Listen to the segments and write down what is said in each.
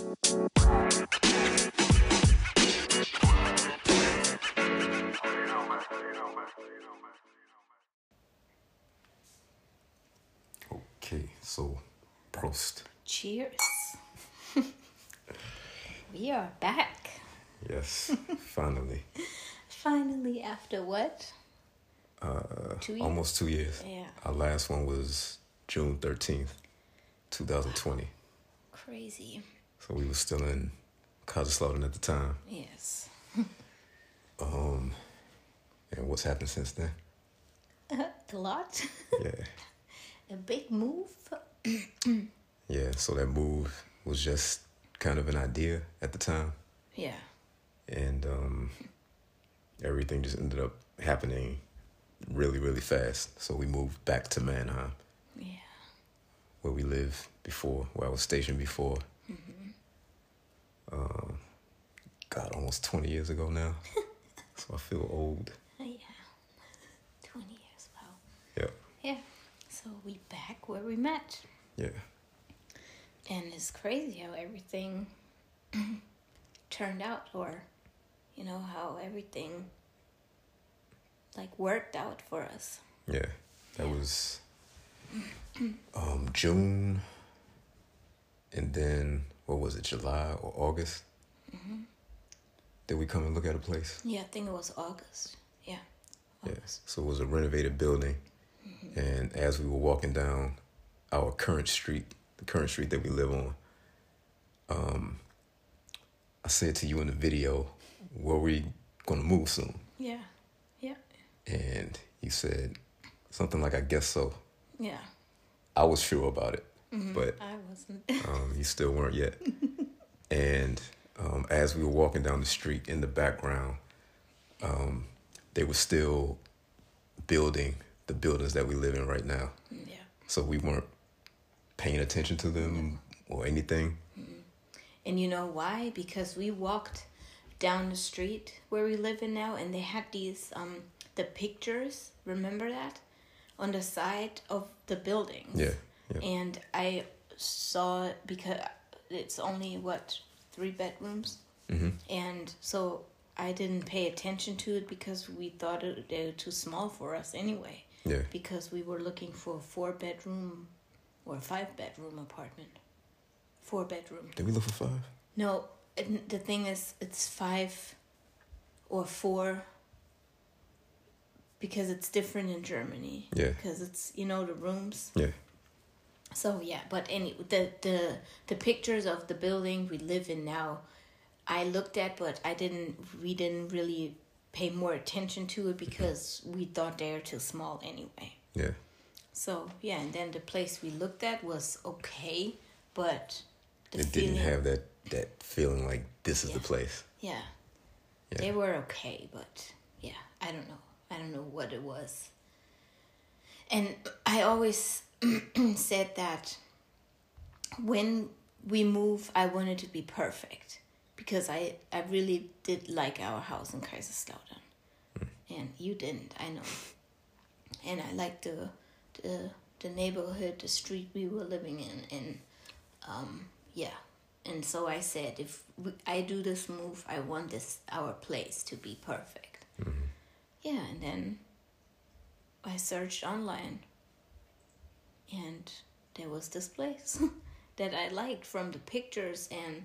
Okay, so Prost. Cheers. We are back. Yes, finally. Finally, after what? 2 years? Almost 2 years. Yeah. Our last one was June 13th, 2020. Crazy. So we were still in Kaiserslautern at the time. Yes. And what's happened since then? A lot. Yeah. A big move. Yeah, so that move was just kind of an idea at the time. Yeah. And everything just ended up happening really, really fast. So we moved back to Mannheim. Yeah. Where we lived before, where I was stationed before. God, almost 20 years ago now. So I feel old. Yeah. 20 years. Wow. Yep. Yeah. So we back where we met. Yeah. And it's crazy how everything turned out, or, how everything, worked out for us. Yeah. That was June. And then, what was it, July or August? Did we come and look at a place? Yeah, I think it was August. Yeah. Yes. So it was a renovated building. And as we were walking down our current street, the current street that we live on, I said to you in the video, were we going to move soon? Yeah. Yeah. And you said something like, I guess so. Yeah. I was sure about it, but I wasn't. you still weren't yet. And as we were walking down the street, in the background, they were still building the buildings that we live in right now. Yeah. So we weren't paying attention to them or anything. And you know why? Because we walked down the street where we live in now, and they had these, the pictures, remember that? On the side of the buildings. Yeah. Yeah. And I saw it because it's only, 3 bedrooms? And so I didn't pay attention to it because we thought they were too small for us anyway. Yeah. Because we were looking for a 4-bedroom or a 5-bedroom apartment. 4-bedroom. Did we look for 5? No, the thing is, it's 5 or 4 because it's different in Germany. Yeah. Because it's, the rooms. Yeah. So, yeah, but anyway, the pictures of the building we live in now, I looked at, but we didn't really pay more attention to it because we thought they were too small anyway. Yeah. So, yeah, and then the place we looked at was okay, but It didn't have that feeling like this is the place. Yeah. Yeah. They were okay, but yeah, I don't know. I don't know what it was. And I always said that when we move, I wanted to be perfect because I really did like our house in Kaiserslautern. And you didn't, I know. And I liked the neighborhood, the street we were living in, and yeah. And so I said, if I do this move, I want our place to be perfect. Yeah, and then I searched online, and there was this place that I liked from the pictures and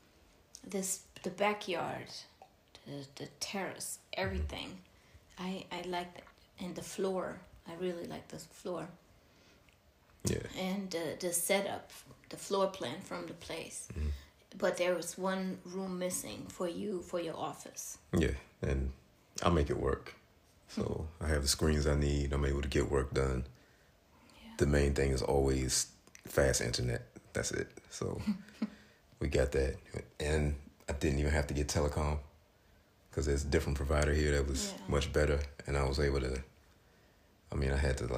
the backyard, the terrace, everything. I liked it. And the floor, I really liked the floor. Yeah. And the setup, the floor plan from the place. But there was one room missing for your office. Yeah, and I'll make it work. So I have the screens I need. I'm able to get work done. Yeah. The main thing is always fast internet. That's it. So we got that. And I didn't even have to get telecom because there's a different provider here that was much better. And I was able to, I had to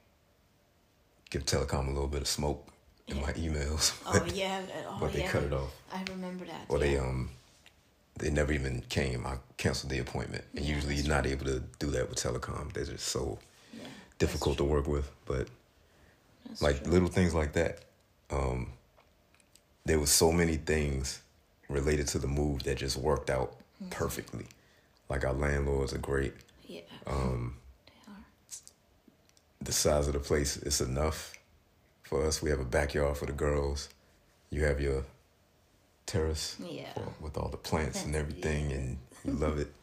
give telecom a little bit of smoke in my emails. But they cut it off. I remember that. Or they never even came. I canceled the appointment. And usually you're not able to do that with telecom. They're just so difficult to work with. But that's true. Little things like that, there was so many things related to the move that just worked out perfectly. Like our landlords are great. Yeah. They are. The size of the place is enough for us. We have a backyard for the girls. You have your terrace with all the plants and everything, and you love it.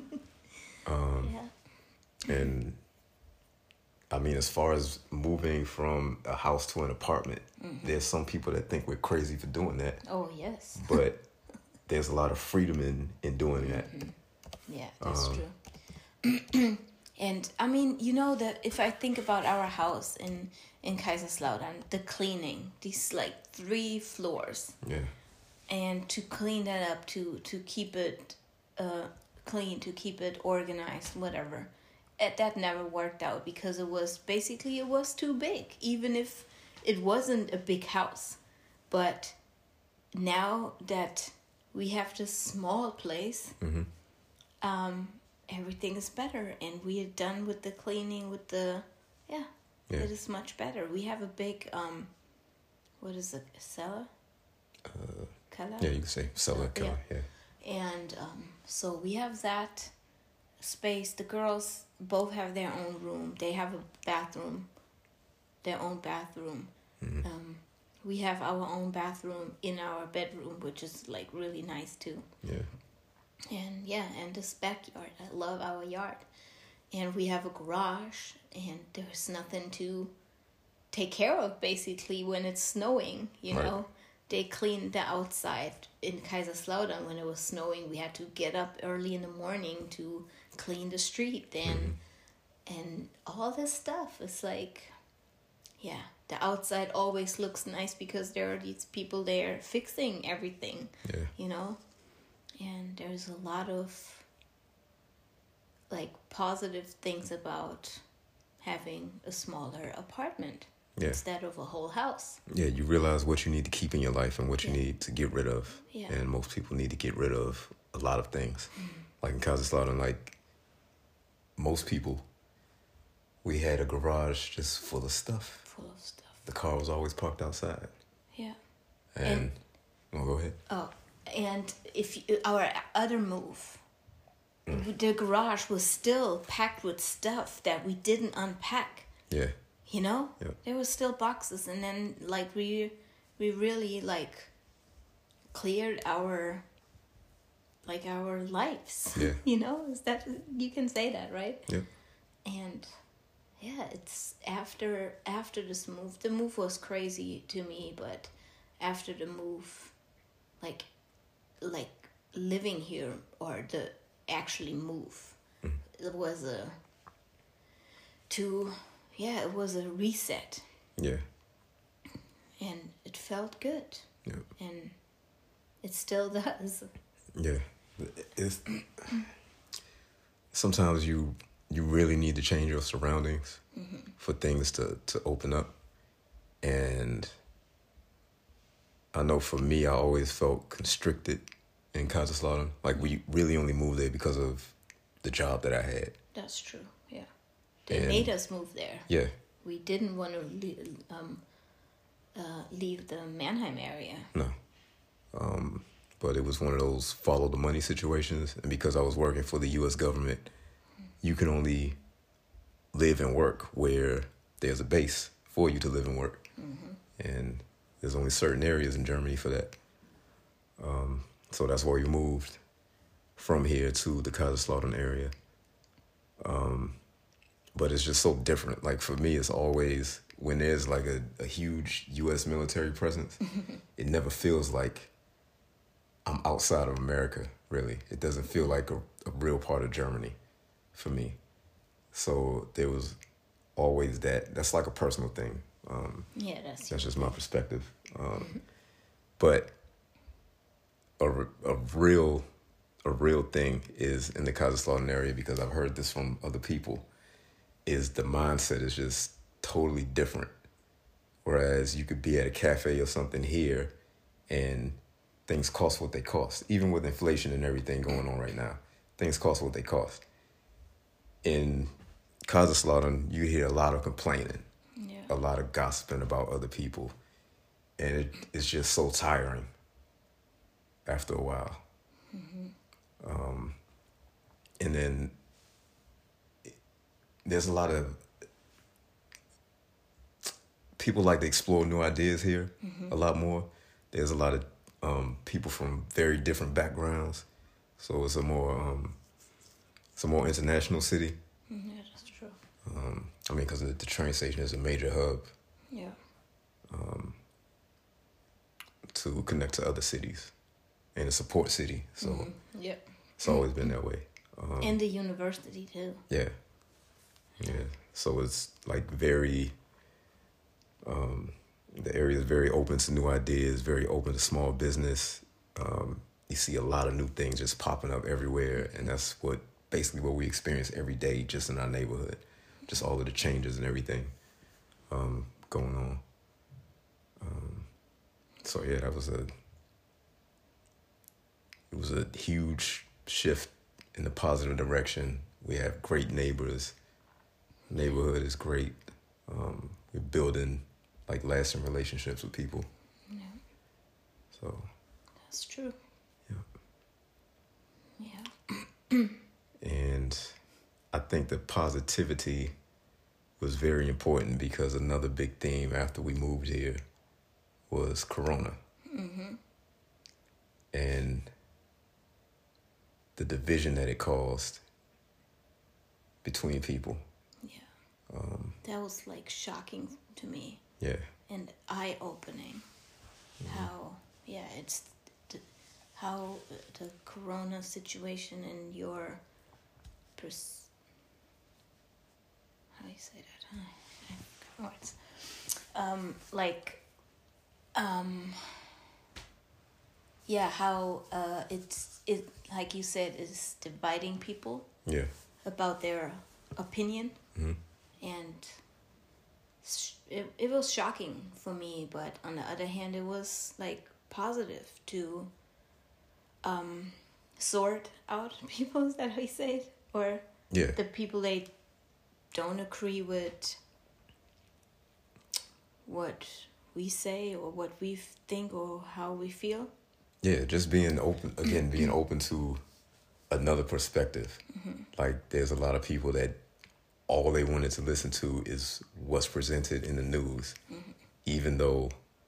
And I mean, as far as moving from a house to an apartment, there's some people that think we're crazy for doing that. Oh, yes. But there's a lot of freedom in doing that. Yeah, that's true. And I mean, you know, that if I think about our house in Kaiserslautern, the cleaning, these like 3 floors. Yeah. And to clean that up, to keep it clean, to keep it organized, whatever. That never worked out because it was too big, even if it wasn't a big house. But now that we have this small place, everything is better, and we are done with the cleaning, with the it is much better. We have a big what is it, cellar? Cellar? Yeah, you can say cellar, cellar, yeah. And so we have that space. The girls both have their own room. They have a bathroom, their own bathroom. We have our own bathroom in our bedroom, which is like really nice too. Yeah. And this backyard. I love our yard. And we have a garage, and there's nothing to take care of basically when it's snowing, you know. They cleaned the outside in Kaiserslautern when it was snowing. We had to get up early in the morning to clean the street and all this stuff. It's like, the outside always looks nice because there are these people there fixing everything, you know. And there's a lot of like positive things about having a smaller apartment. Instead of a whole house. Yeah, you realize what you need to keep in your life and what you need to get rid of. Yeah. And most people need to get rid of a lot of things. Like in Kaiserslautern, like most people, we had a garage just full of stuff. The car was always parked outside. Yeah. And go ahead. Oh, and our other move, the garage was still packed with stuff that we didn't unpack. Yeah. You know, there were still boxes, and then like we really like cleared our lives. Yeah. You know, is that, you can say that, right? Yeah. And it's after this move. The move was crazy to me, but after the move, like living here, or the actually move, it was it was a reset. Yeah. And it felt good. Yeah. And it still does. Yeah. Sometimes you really need to change your surroundings for things to open up. And I know for me, I always felt constricted in Kaiserslautern. Like, we really only moved there because of the job that I had. That's true, yeah. They made us move there. Yeah. We didn't want to leave the Mannheim area. No. But it was one of those follow the money situations. And because I was working for the U.S. government, you can only live and work where there's a base for you to live and work. And there's only certain areas in Germany for that. So that's why we moved from here to the Kaiserslautern area. But it's just so different. Like, for me, it's always, when there's like a huge U.S. military presence, it never feels like I'm outside of America, really. It doesn't feel like a real part of Germany for me. So there was always that. That's like a personal thing. That's just my perspective. But a real thing is in the Kaiserslautern area, because I've heard this from other people, is the mindset is just totally different. Whereas you could be at a cafe or something here and things cost what they cost. Even with inflation and everything going on right now, things cost what they cost. In Kaiserslautern, you hear a lot of complaining, a lot of gossiping about other people. and it's just so tiring after a while. And then there's a lot of people like to explore new ideas here a lot more. There's a lot of people from very different backgrounds, so it's a more international city. Yeah, that's true. I mean, because the train station is a major hub. Yeah. To connect to other cities, and a support city. So Yep. it's always been that way. And the university too. Yeah. So it's like very. The area is very open to new ideas, very open to small business. You see a lot of new things just popping up everywhere, and that's basically what we experience every day just in our neighborhood. Just all of the changes and everything going on. So yeah, it was a huge shift in the positive direction. We have great neighbors. Neighborhood is great. We're building like lasting relationships with people. Yeah. So That's true. yeah. Yeah. And I think the positivity was very important because another big theme after we moved here was Corona. And the division that it caused between people. Yeah. That was like shocking to me. Yeah. And eye-opening. How how the Corona situation and your how you say that? Words. How it like you said is dividing people. Yeah. About their opinion. And it was shocking for me, but on the other hand, it was like positive to sort out people, is that how you say it? Or the people they don't agree with what we say or what we think or how we feel. Yeah, just being open to another perspective. Like there's a lot of people that all they wanted to listen to is what's presented in the news, even though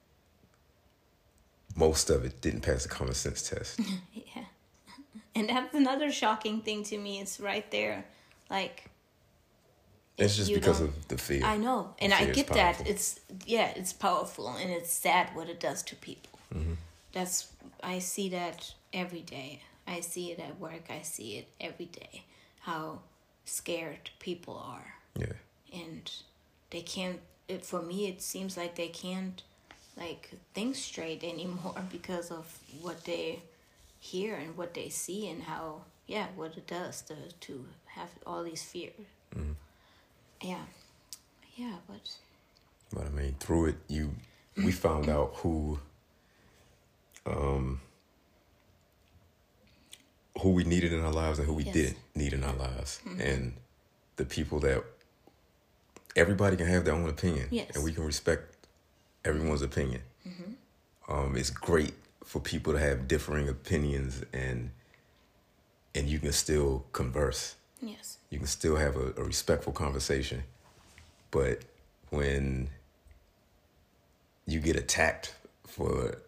most of it didn't pass the common sense test. Yeah. And that's another shocking thing to me. It's right there. Like, it's just because of the fear. I know. And I get that. It's powerful and it's sad what it does to people. I see that every day. I see it at work. I see it every day. How scared people are. Yeah. And they can't, for me, it seems like they can't like think straight anymore because of what they hear and what they see and how, what it does to have all these fears. Yeah, but I mean, through it, we found out who we needed in our lives and who we didn't need in our lives. And the people that everybody can have their own opinion, and we can respect everyone's opinion. It's great for people to have differing opinions, and you can still converse. Yes. You can still have a respectful conversation. But when you get attacked for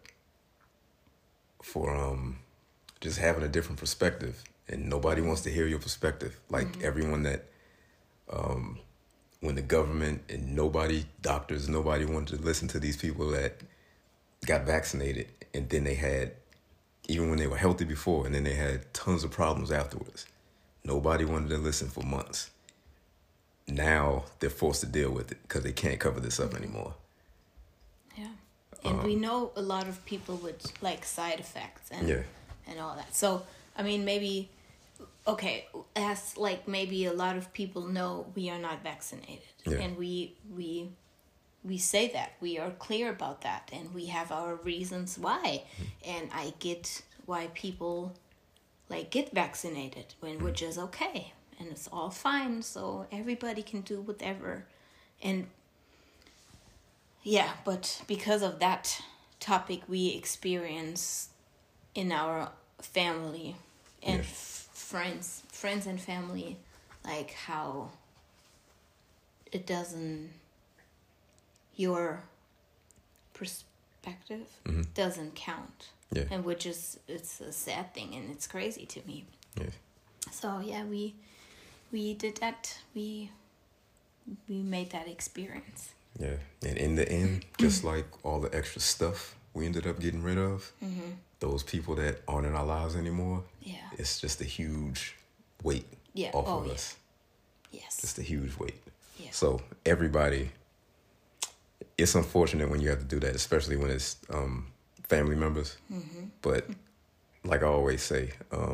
just having a different perspective, and nobody wants to hear your perspective, like everyone that when the government and doctors, nobody wanted to listen to these people that got vaccinated, and then they had, even when they were healthy before, and then they had tons of problems afterwards. Nobody wanted to listen for months. Now they're forced to deal with it because they can't cover this up anymore. Yeah. And we know a lot of people with like side effects and all that. So, I mean, maybe, as like maybe a lot of people know we are not vaccinated. Yeah. And we say that. We are clear about that. And we have our reasons why. And I get why people like get vaccinated which is okay. And it's all fine. So everybody can do whatever. And but because of that topic we experience in our family and friends and family, like how it doesn't, your perspective doesn't count. Yeah. And which is, it's a sad thing and it's crazy to me. Yeah. So yeah, we did that. We made that experience. Yeah. And in the end, just like all the extra stuff we ended up getting rid of, those people that aren't in our lives anymore, it's just a huge weight off of us. Yes. Just a huge weight. Yeah. So everybody, it's unfortunate when you have to do that, especially when it's family members. But like I always say,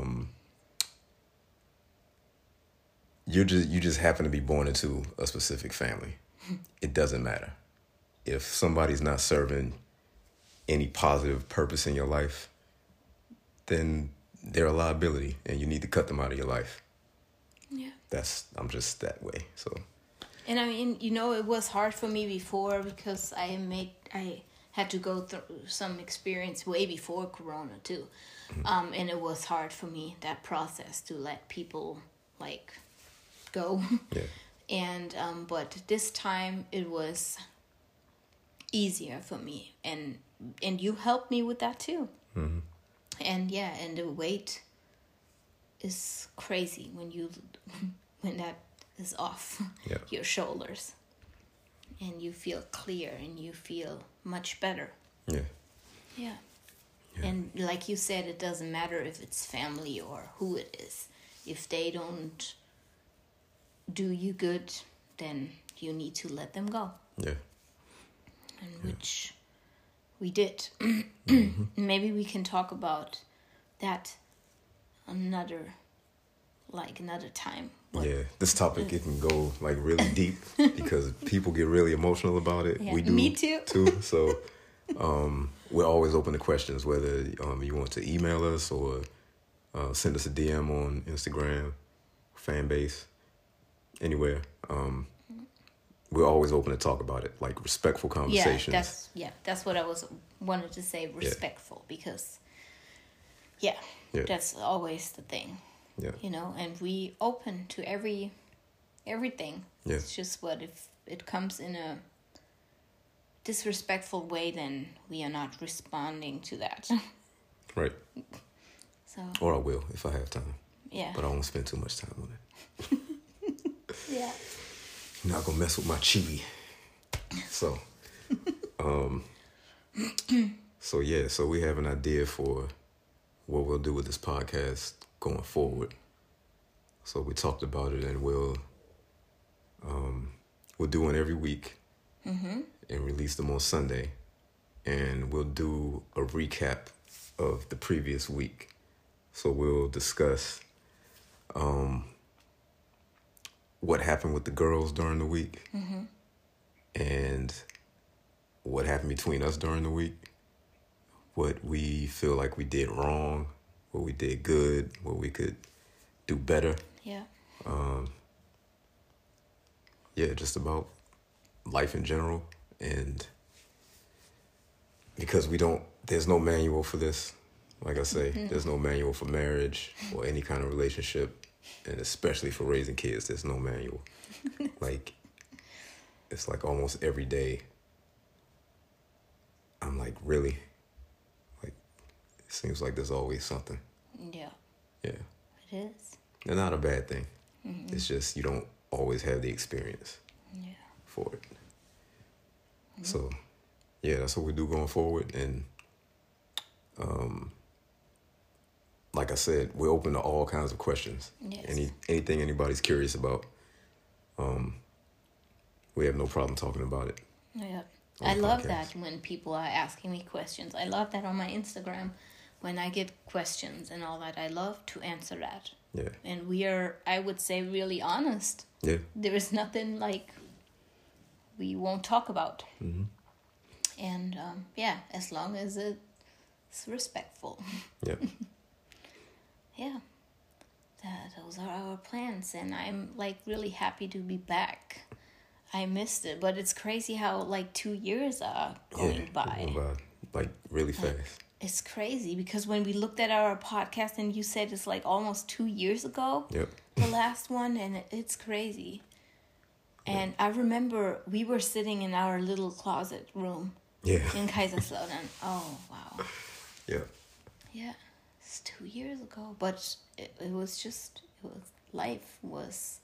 you just happen to be born into a specific family. It doesn't matter. If somebody's not serving any positive purpose in your life, then they're a liability and you need to cut them out of your life. Yeah. I'm just that way. So. And I mean, it was hard for me before because I had to go through some experience way before Corona too. And it was hard for me, that process, to let people like go. Yeah. And but this time it was easier for me, and you helped me with that too. And and the weight is crazy when that is off your shoulders, and you feel clear and you feel much better. Yeah. And like you said, it doesn't matter if it's family or who it is. If they don't do you good, then you need to let them go. And which we did. Maybe we can talk about that another time. This topic, it can go like really deep because people get really emotional about it. We do. Me too. So we're always open to questions, whether you want to email us or send us a DM on Instagram, fan base, anywhere. We're always open to talk about it, like respectful conversations. That's what I wanted to say, respectful, because that's always the thing. And we open to everything. It's just what if it comes in a disrespectful way, then we are not responding to that. Right. So. Or I will if I have time. Yeah. But I won't spend too much time on it. Yeah. You're not gonna mess with my chibi. So, so we have an idea for what we'll do with this podcast going forward. So we talked about it, and we'll do one every week and release them on Sunday, and we'll do a recap of the previous week. So we'll discuss what happened with the girls during the week and what happened between us during the week, what we feel like we did wrong, what we did good, what we could do better. Just about life in general. And because there's no manual for this. Like I say, there's no manual for marriage or any kind of relationship, and especially for raising kids, there's no manual. Like, it's like almost every day, I'm like, really? Like, it seems like there's always something. Yeah. It is. And not a bad thing. It's just you don't always have the experience for it. So, that's what we do going forward. And like I said, we're open to all kinds of questions. Anything anybody's curious about, we have no problem talking about it. I love that when people are asking me questions. I love that on my Instagram when I get questions and all that. I love to answer that. And we are, I would say, really honest. There is nothing like we won't talk about. And as long as it's respectful. Those are our plans, and I'm like really happy to be back. I missed it, but it's crazy how like 2 years are going by. like really fast. It's crazy because when we looked at our podcast and you said it's like almost 2 years ago, Yep. the last one, and it's crazy. And I remember we were sitting in our little closet room Yeah. in Kaiserslautern. Oh, wow. Yeah. Yeah, it's 2 years ago, but it was just, life was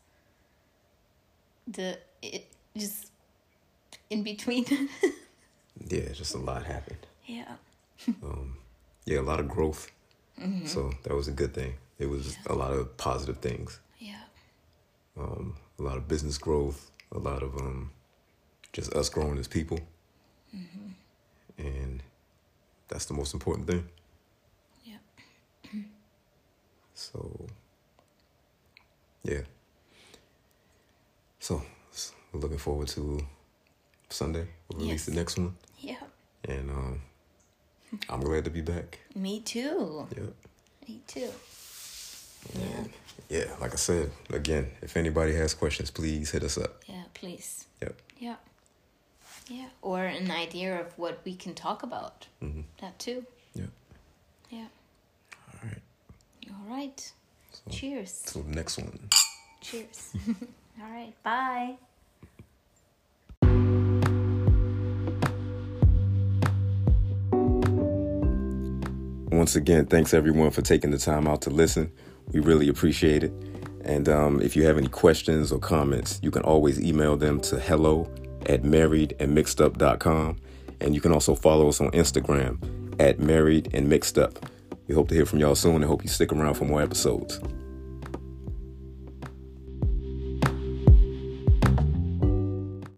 just in between. Yeah, just a lot happened. Yeah. Yeah, a lot of growth. So that was a good thing. It was a lot of positive things. Yeah. A lot of business growth, a lot of just us growing as people. And that's the most important thing. Yeah. So, yeah. So, we're looking forward to Sunday. We'll release the next one. Yeah. And I'm glad to be back. Me too. Yep. Me too. And yeah, like I said, again, if anybody has questions, please hit us up. Yeah, please. Yep. Yeah. Yeah. Or an idea of what we can talk about. That too. Yep. Yeah. All right. All right. So, Cheers. till the next one. Cheers. All right. Bye. Once again, thanks everyone for taking the time out to listen. We really appreciate it. And if you have any questions or comments, you can always email them to hello@marriedandmixedup.com. And you can also follow us on Instagram @marriedandmixedup. We hope to hear from y'all soon and hope you stick around for more episodes.